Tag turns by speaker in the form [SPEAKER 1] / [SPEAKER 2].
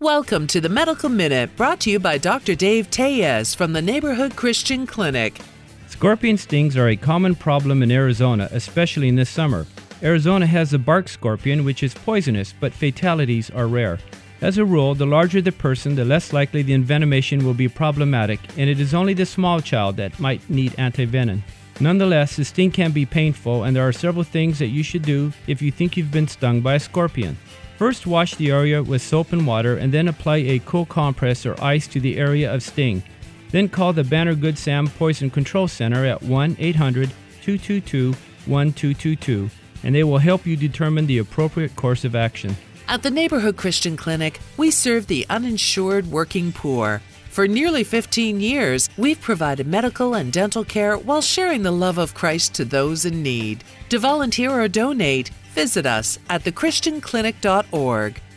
[SPEAKER 1] Welcome to the Medical Minute, brought to you by Dr. Dave Tellez from the Neighborhood Christian Clinic.
[SPEAKER 2] Scorpion stings are a common problem in Arizona, especially in this summer. Arizona has the bark scorpion, which is poisonous, but fatalities are rare. As a rule, the larger the person, the less likely the envenomation will be problematic, and it is only the small child that might need antivenom. Nonetheless, the sting can be painful, and there are several things that you should do if you think you've been stung by a scorpion. First, wash the area with soap and water, and then apply a cool compress or ice to the area of sting. Then call the Banner Good Sam Poison Control Center at 1-800-222-1222, and they will help you determine the appropriate course of action.
[SPEAKER 1] At the Neighborhood Christian Clinic, we serve the uninsured working poor. For nearly 15 years, we've provided medical and dental care while sharing the love of Christ to those in need. To volunteer or donate, visit us at thechristianclinic.org.